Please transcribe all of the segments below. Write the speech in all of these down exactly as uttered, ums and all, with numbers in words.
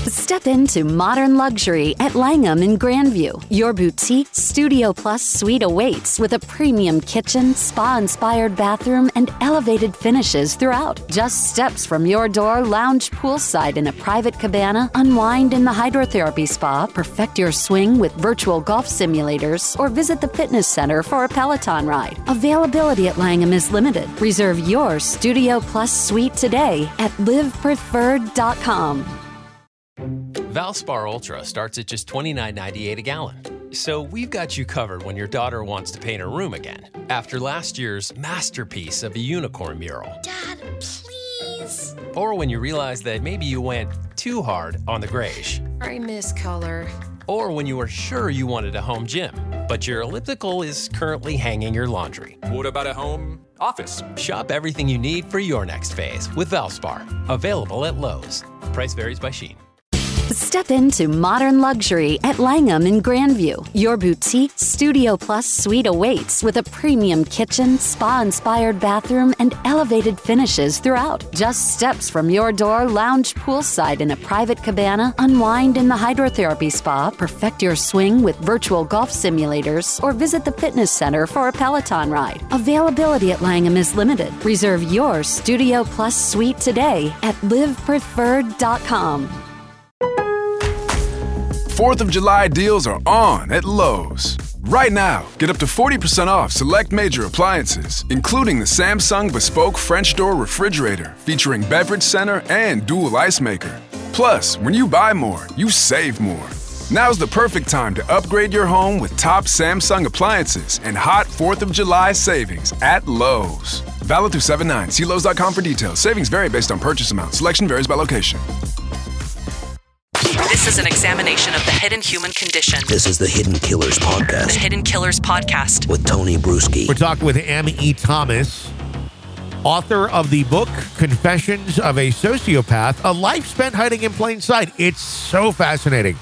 Step into modern luxury at Langham in Grandview. Your boutique Studio Plus suite awaits with a premium kitchen, spa-inspired bathroom, and elevated finishes throughout. Just steps from your door, lounge poolside in a private cabana, unwind in the hydrotherapy spa, perfect your swing with virtual golf simulators, or visit the fitness center for a Peloton ride. Availability at Langham is limited. Reserve your Studio Plus suite today at live preferred dot com. Valspar Ultra starts at just twenty-nine ninety-eight a gallon. So we've got you covered when your daughter wants to paint her room again. After last year's masterpiece of a unicorn mural. Dad, please. Or when you realize that maybe you went too hard on the grayish. I miss color. Or when you were sure you wanted a home gym, but your elliptical is currently hanging your laundry. What about a home office? Shop everything you need for your next phase with Valspar. Available at Lowe's. Price varies by Shein. Step into modern luxury at Langham in Grandview. Your boutique Studio Plus suite awaits with a premium kitchen, spa-inspired bathroom, and elevated finishes throughout. Just steps from your door, lounge poolside in a private cabana, unwind in the hydrotherapy spa, perfect your swing with virtual golf simulators, or visit the fitness center for a Peloton ride. Availability at Langham is limited. Reserve your Studio Plus suite today at live preferred dot com. fourth of July deals are on at Lowe's. Right now, get up to forty percent off select major appliances, including the Samsung Bespoke French Door Refrigerator featuring beverage center and dual ice maker. Plus, when you buy more, you save more. Now's the perfect time to upgrade your home with top Samsung appliances and hot fourth of July savings at Lowe's. Valid through seven nine. See Lowe's dot com for details. Savings vary based on purchase amount. Selection varies by location. This is an examination of the hidden human condition. This is the Hidden Killers Podcast. The Hidden Killers Podcast. With Tony Bruschi. We're talking with M E. Thomas, author of the book Confessions of a Sociopath, A Life Spent Hiding in Plain Sight. It's so fascinating.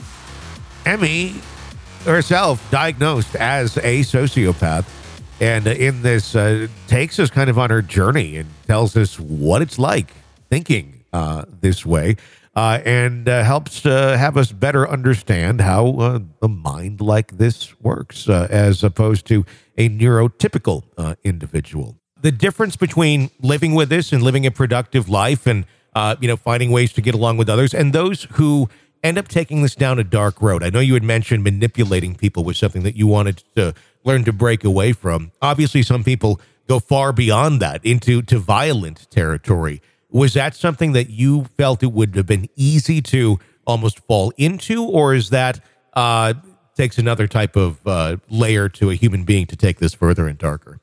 Emmy herself diagnosed as a sociopath, and in this uh, takes us kind of on her journey and tells us what it's like thinking uh, this way. Uh, and uh, helps uh, have us better understand how uh, a mind like this works, uh, as opposed to a neurotypical uh, individual. The difference between living with this and living a productive life, and uh, you know, finding ways to get along with others, and those who end up taking this down a dark road. I know you had mentioned manipulating people was something that you wanted to learn to break away from. Obviously, some people go far beyond that into to violent territory. Was that something that you felt it would have been easy to almost fall into, or is that uh, takes another type of uh, layer to a human being to take this further and darker?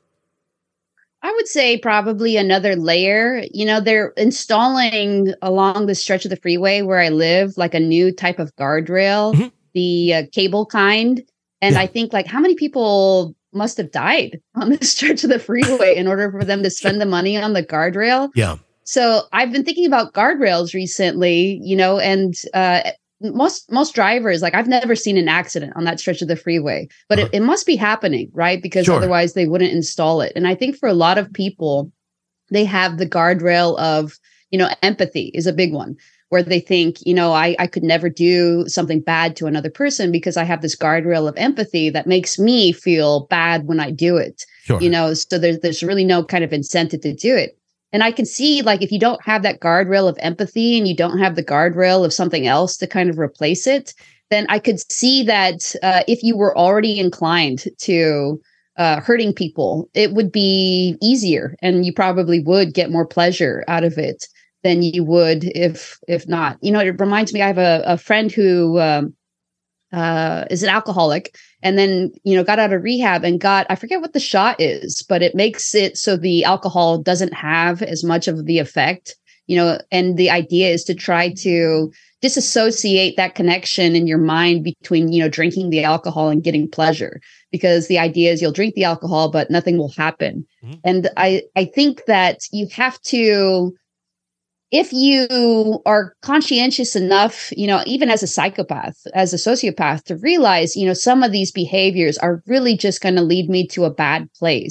I would say probably another layer. You know, they're installing along the stretch of the freeway where I live, like a new type of guardrail, mm-hmm. the uh, cable kind. And yeah. I think, like, how many people must have died on this stretch of the freeway in order for them to spend the money on the guardrail? Yeah. So I've been thinking about guardrails recently, you know, and uh, most most drivers, like, I've never seen an accident on that stretch of the freeway, but uh-huh. it, it must be happening, right? Because sure. otherwise they wouldn't install it. And I think for a lot of people, they have the guardrail of, you know, empathy is a big one, where they think, you know, I, I could never do something bad to another person because I have this guardrail of empathy that makes me feel bad when I do it, sure. you know, so there's, there's really no kind of incentive to do it. And I can see, like, if you don't have that guardrail of empathy and you don't have the guardrail of something else to kind of replace it, then I could see that uh, if you were already inclined to uh, hurting people, it would be easier, and you probably would get more pleasure out of it than you would if if not. You know, it reminds me, I have a, a friend who um, uh, is an alcoholic, and then, you know, got out of rehab and got, I forget what the shot is, but it makes it so the alcohol doesn't have as much of the effect, you know, and the idea is to try to disassociate that connection in your mind between, you know, drinking the alcohol and getting pleasure, because the idea is you'll drink the alcohol, but nothing will happen. Mm-hmm. And I, I think that you have to, if you are conscientious enough, you know, even as a psychopath, as a sociopath, to realize, you know, some of these behaviors are really just going to lead me to a bad place,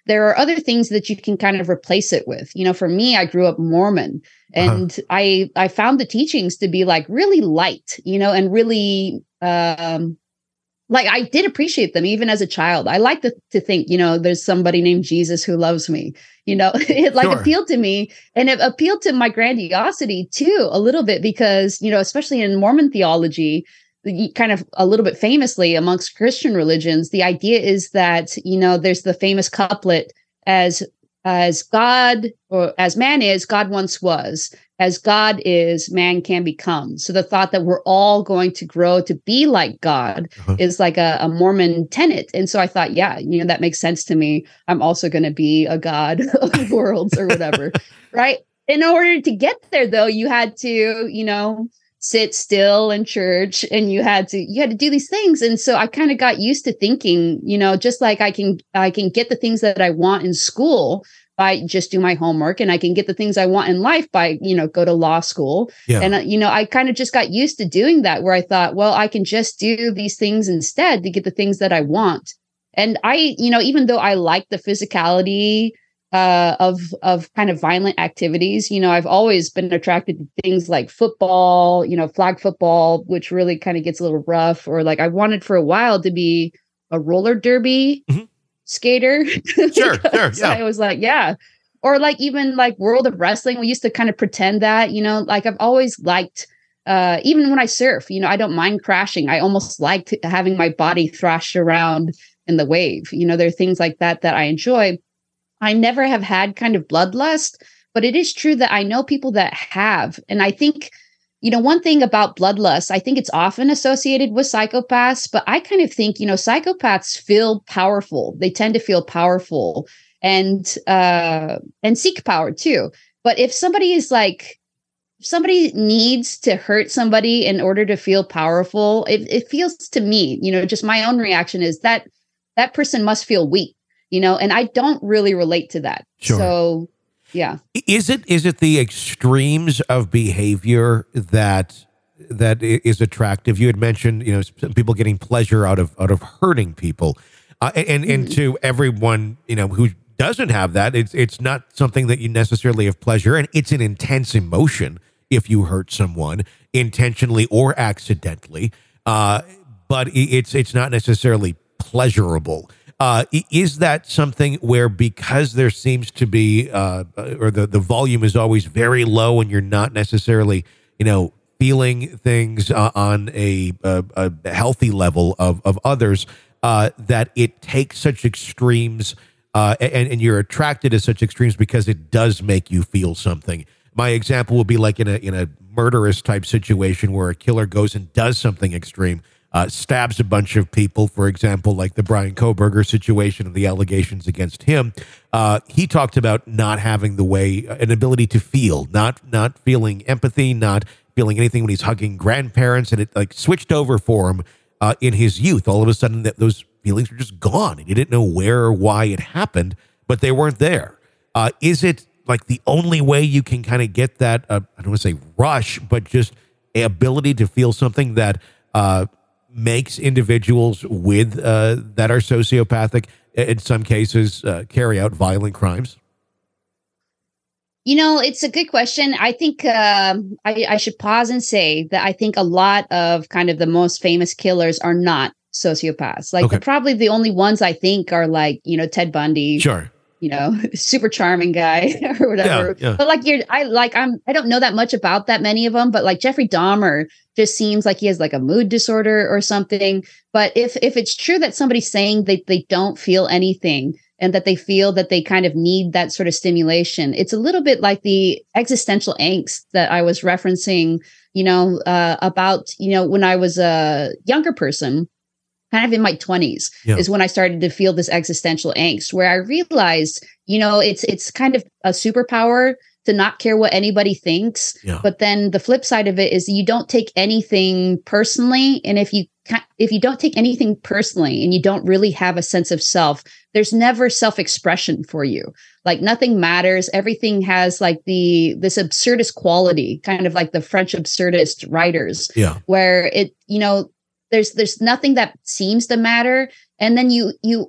there are other things that you can kind of replace it with. You know, for me, I grew up Mormon, and uh-huh. I I found the teachings to be like really light, you know, and really um, like I did appreciate them even as a child. I like to, to think, you know, there's somebody named Jesus who loves me. You know, it like sure. appealed to me, and it appealed to my grandiosity too a little bit because, you know, especially in Mormon theology, kind of a little bit famously amongst Christian religions, the idea is that, you know, there's the famous couplet, as as God or as man is, God once was, as God is, man can become. So the thought that we're all going to grow to be like God uh-huh. is like a, a Mormon tenet. And so I thought, yeah, you know, that makes sense to me. I'm also going to be a God of worlds or whatever, right? In order to get there, though, you had to, you know, sit still in church, and you had to you had to do these things. And so I kind of got used to thinking, you know, just like I can I can get the things that I want in school by just do my homework, and I can get the things I want in life by, you know, go to law school. Yeah. And, uh, you know, I kind of just got used to doing that, where I thought, well, I can just do these things instead to get the things that I want. And I, you know, even though I like the physicality uh, of of kind of violent activities, you know, I've always been attracted to things like football, you know, flag football, which really kind of gets a little rough. Or like I wanted for a while to be a roller derby mm-hmm. skater. Sure, sure. So yeah. I was like, yeah. Or like even like World of Wrestling, we used to kind of pretend that, you know, like I've always liked, uh, even when I surf, you know, I don't mind crashing. I almost liked having my body thrashed around in the wave. You know, there are things like that that I enjoy. I never have had kind of bloodlust, but it is true that I know people that have. And I think, you know, one thing about bloodlust, I think it's often associated with psychopaths, but I kind of think, you know, psychopaths feel powerful. They tend to feel powerful and, uh, and seek power too. But if somebody is like, if somebody needs to hurt somebody in order to feel powerful, it, it feels to me, you know, just my own reaction is that that person must feel weak. You know, and I don't really relate to that. Sure. So, yeah. Is it is it the extremes of behavior that that is attractive? You had mentioned, you know, some people getting pleasure out of out of hurting people, uh, and mm-hmm. and to everyone, you know, who doesn't have that, it's it's not something that you necessarily have pleasure, and it's an intense emotion if you hurt someone intentionally or accidentally. Uh, but it's it's not necessarily pleasurable. Uh, is that something where, because there seems to be, uh, or the, the volume is always very low and you're not necessarily, you know, feeling things uh, on a, a, a healthy level of, of others, uh, that it takes such extremes uh, and, and you're attracted to such extremes because it does make you feel something? My example would be like in a, in a murderous type situation where a killer goes and does something extreme. Uh, stabs a bunch of people, for example, like the Brian Kohberger situation and the allegations against him. Uh, he talked about not having the way, an ability to feel, not not feeling empathy, not feeling anything when he's hugging grandparents, and it like switched over for him uh, in his youth. All of a sudden, that those feelings were just gone, and he didn't know where or why it happened, but they weren't there. Uh, is it like the only way you can kind of get that? Uh, I don't want to say rush, but just a ability to feel something that Uh, makes individuals with uh, that are sociopathic, in some cases, uh, carry out violent crimes? You know, it's a good question. I think uh, I, I should pause and say that I think a lot of kind of the most famous killers are not sociopaths. Like, okay. Probably the only ones I think are like, you know, Ted Bundy. Sure. You know, super charming guy or whatever. Yeah, yeah. But like you're, I like, I'm, I don't know that much about that many of them, but like Jeffrey Dahmer just seems like he has like a mood disorder or something. But if, if it's true that somebody's saying they, they don't feel anything and that they feel that they kind of need that sort of stimulation, it's a little bit like the existential angst that I was referencing, you know, uh, about, you know, when I was a younger person, kind of in my twenties, yeah. is when I started to feel this existential angst, where I realized, you know, it's it's kind of a superpower to not care what anybody thinks. Yeah. But then the flip side of it is you don't take anything personally. And if you if you don't take anything personally and you don't really have a sense of self, there's never self-expression for you. Like nothing matters. Everything has like the this absurdist quality, kind of like the French absurdist writers, yeah. where it, you know, There's there's nothing that seems to matter. And then you you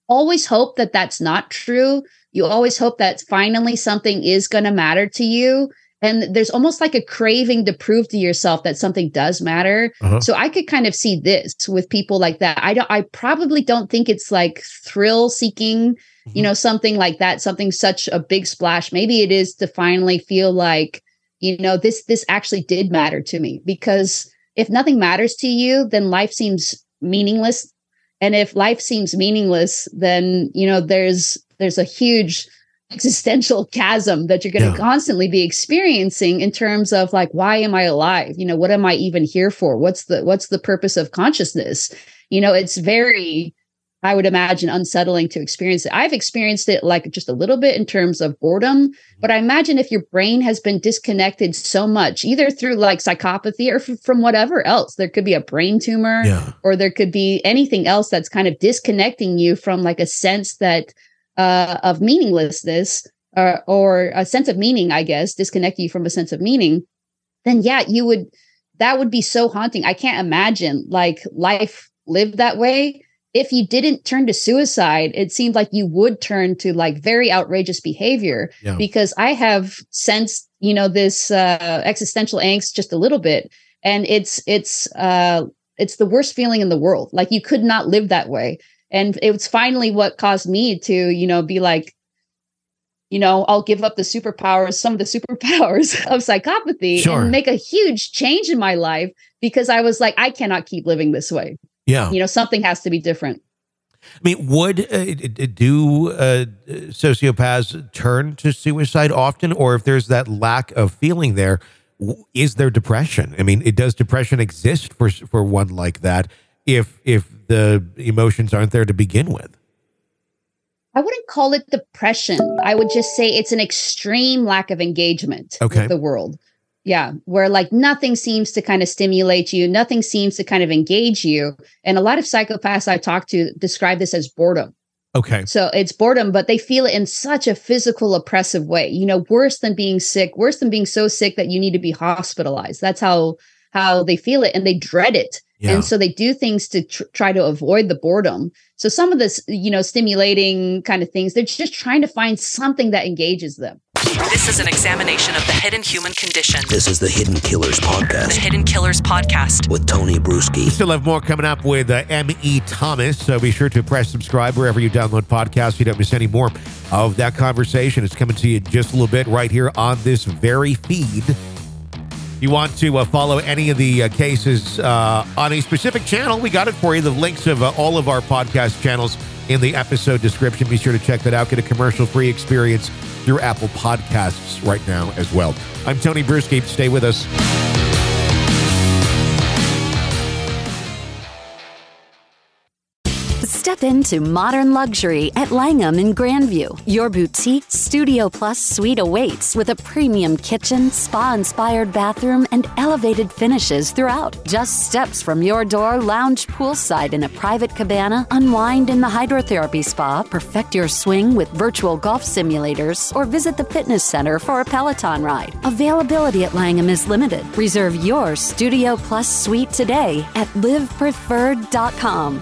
always hope that that's not true. You always hope that finally something is going to matter to you. And there's almost like a craving to prove to yourself that something does matter. Uh-huh. So I could kind of see this with people like that. I don't, I probably don't think it's like thrill seeking, mm-hmm. you know, something like that, something such a big splash. Maybe it is to finally feel like, you know, this, this actually did matter to me, because if nothing matters to you, then life seems meaningless. And if life seems meaningless, then, you know, there's, there's a huge existential chasm that you're going to yeah. constantly be experiencing in terms of like, why am I alive? You know, what am I even here for? What's the, what's the purpose of consciousness? You know, it's very, I would imagine, unsettling to experience it. I've experienced it like just a little bit in terms of boredom, but I imagine if your brain has been disconnected so much, either through like psychopathy or f- from whatever else, there could be a brain tumor yeah. or there could be anything else that's kind of disconnecting you from like a sense that uh, of meaninglessness or, or a sense of meaning, I guess, disconnect you from a sense of meaning, then yeah, you would, that would be so haunting. I can't imagine like life lived that way. If you didn't turn to suicide, it seemed like you would turn to like very outrageous behavior yeah. because I have sensed, you know, this uh, existential angst just a little bit. And it's, it's, uh, it's the worst feeling in the world. Like you could not live that way. And it was finally what caused me to, you know, be like, you know, I'll give up the superpowers, some of the superpowers of psychopathy sure. and make a huge change in my life, because I was like, I cannot keep living this way. Yeah. You know, something has to be different. I mean, would uh, do uh, sociopaths turn to suicide often? Or if there's that lack of feeling there, is there depression? I mean, it does depression exist for for one like that if if the emotions aren't there to begin with? I wouldn't call it depression. I would just say it's an extreme lack of engagement okay. with the world. Yeah, where like nothing seems to kind of stimulate you. Nothing seems to kind of engage you. And a lot of psychopaths I talk to describe this as boredom. Okay. So it's boredom, but they feel it in such a physical, oppressive way, you know, worse than being sick, worse than being so sick that you need to be hospitalized. That's how, how they feel it, and they dread it. Yeah. And so they do things to tr- try to avoid the boredom. So some of this, you know, stimulating kind of things, they're just trying to find something that engages them. This is an examination of the hidden human condition. This is the Hidden Killers Podcast. The Hidden Killers Podcast. With Tony Brueski. We still have more coming up with uh, M E. Thomas, so be sure to press subscribe wherever you download podcasts. You don't miss any more of that conversation. It's coming to you just a little bit right here on this very feed. If you want to uh, follow any of the uh, cases uh, on a specific channel, we got it for you. The links of uh, all of our podcast channels in the episode description. Be sure to check that out. Get a commercial-free experience through Apple Podcasts right now as well. I'm Tony Brueski. Stay with us. Step into modern luxury at Langham in Grandview. Your boutique Studio Plus suite awaits with a premium kitchen, spa-inspired bathroom, and elevated finishes throughout. Just steps from your door, lounge poolside in a private cabana, unwind in the hydrotherapy spa, perfect your swing with virtual golf simulators, or visit the fitness center for a Peloton ride. Availability at Langham is limited. Reserve your Studio Plus suite today at live preferred dot com.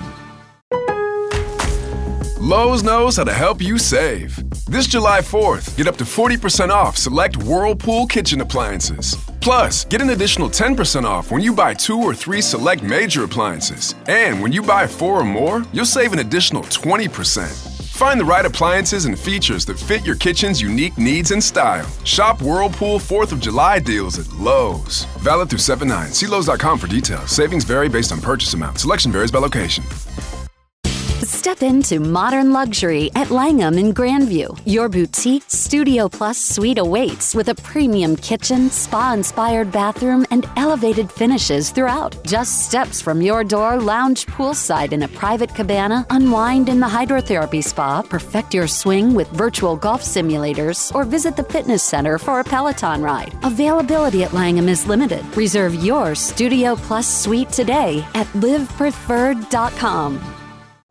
Lowe's knows how to help you save. This July fourth, get up to forty percent off select Whirlpool kitchen appliances. Plus, get an additional ten percent off when you buy two or three select major appliances. And when you buy four or more, you'll save an additional twenty percent. Find the right appliances and features that fit your kitchen's unique needs and style. Shop Whirlpool fourth of July deals at Lowe's. Valid through seven nine. See Lowe's dot com for details. Savings vary based on purchase amount. Selection varies by location. Step into modern luxury at Langham in Grandview. Your boutique Studio Plus suite awaits with a premium kitchen, spa-inspired bathroom, and elevated finishes throughout. Just steps from your door, lounge poolside in a private cabana, unwind in the hydrotherapy spa, perfect your swing with virtual golf simulators, or visit the fitness center for a Peloton ride. Availability at Langham is limited. Reserve your Studio Plus suite today at live preferred dot com.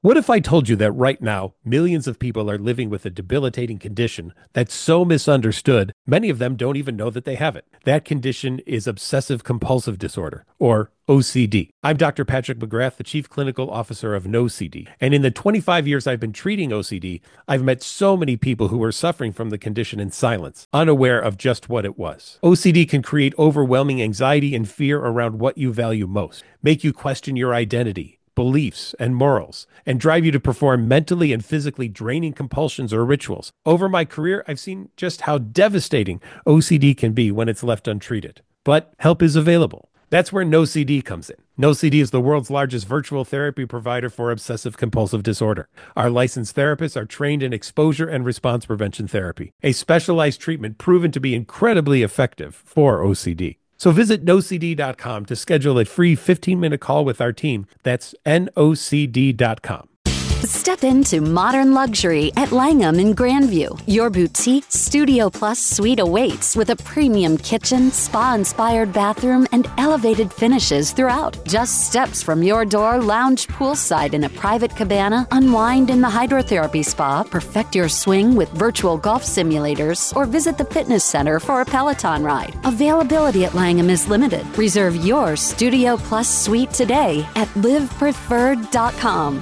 What if I told you that right now, millions of people are living with a debilitating condition that's so misunderstood, many of them don't even know that they have it. That condition is obsessive compulsive disorder, or O C D. I'm Doctor Patrick McGrath, the Chief Clinical Officer of N O C D. And in the twenty-five years I've been treating O C D, I've met so many people who were suffering from the condition in silence, unaware of just what it was. O C D can create overwhelming anxiety and fear around what you value most, make you question your identity, beliefs, and morals, and drive you to perform mentally and physically draining compulsions or rituals. Over my career, I've seen just how devastating O C D can be when it's left untreated. But help is available. That's where N O C D comes in. N O C D is the world's largest virtual therapy provider for obsessive compulsive disorder. Our licensed therapists are trained in exposure and response prevention therapy, a specialized treatment proven to be incredibly effective for O C D. So visit N O C D dot com to schedule a free fifteen-minute call with our team. That's N O C D dot com. Step into modern luxury at Langham in Grandview. Your boutique Studio Plus suite awaits with a premium kitchen, spa-inspired bathroom, and elevated finishes throughout. Just steps from your door, lounge poolside in a private cabana, unwind in the hydrotherapy spa, perfect your swing with virtual golf simulators, or visit the fitness center for a Peloton ride. Availability at Langham is limited. Reserve your Studio Plus suite today at live preferred dot com.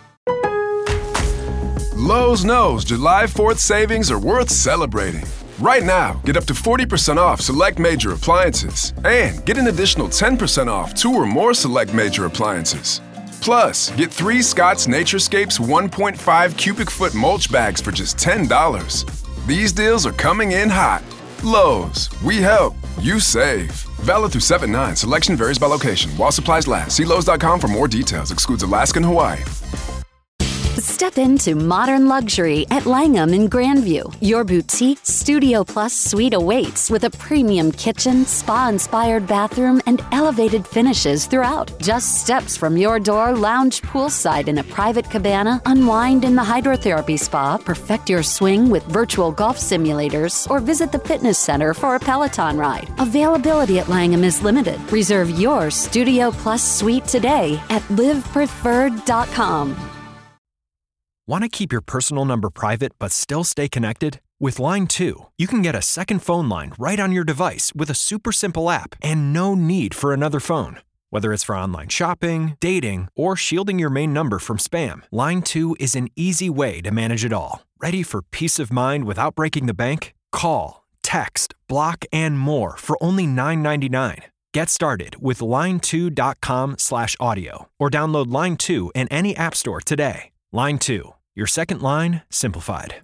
Lowe's knows July fourth savings are worth celebrating. Right now, get up to forty percent off select major appliances and get an additional ten percent off two or more select major appliances. Plus, get three Scott's Naturescapes one point five cubic foot mulch bags for just ten dollars. These deals are coming in hot. Lowe's, we help, you save. Valid through seven nine. Selection varies by location. While supplies last. See Lowe's dot com for more details. Excludes Alaska and Hawaii. Step into modern luxury at Langham in Grandview. Your boutique Studio Plus suite awaits with a premium kitchen, spa-inspired bathroom, and elevated finishes throughout. Just steps from your door, lounge poolside in a private cabana, unwind in the hydrotherapy spa, perfect your swing with virtual golf simulators, or visit the fitness center for a Peloton ride. Availability at Langham is limited. Reserve your Studio Plus suite today at live preferred dot com. Want to keep your personal number private but still stay connected? With Line two, you can get a second phone line right on your device with a super simple app and no need for another phone. Whether it's for online shopping, dating, or shielding your main number from spam, Line two is an easy way to manage it all. Ready for peace of mind without breaking the bank? Call, text, block, and more for only nine ninety-nine. Get started with line two dot com slash audio or download Line two in any app store today. Line two. Your second line simplified.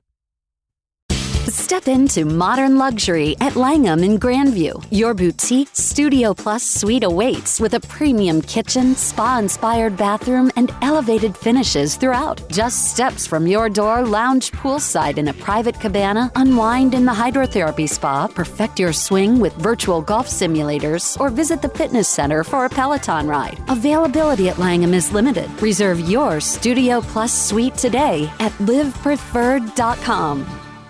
Step into modern luxury at Langham in Grandview. Your boutique Studio Plus suite awaits with a premium kitchen, spa-inspired bathroom, and elevated finishes throughout. Just steps from your door, lounge poolside in a private cabana, unwind in the hydrotherapy spa, perfect your swing with virtual golf simulators, or visit the fitness center for a Peloton ride. Availability at Langham is limited. Reserve your Studio Plus suite today at live preferred dot com.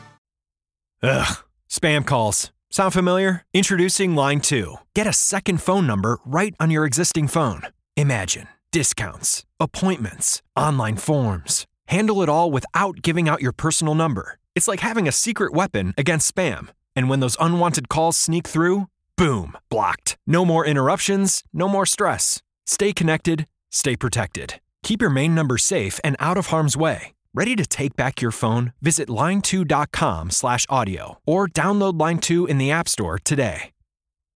Ugh, spam calls. Sound familiar? Introducing Line two. Get a second phone number right on your existing phone. Imagine discounts, appointments, online forms. Handle it all without giving out your personal number. It's like having a secret weapon against spam. And when those unwanted calls sneak through, boom, blocked. No more interruptions, no more stress. Stay connected, stay protected. Keep your main number safe and out of harm's way. Ready to take back your phone? Visit line two dot com slash audio or download Line two in the App Store today.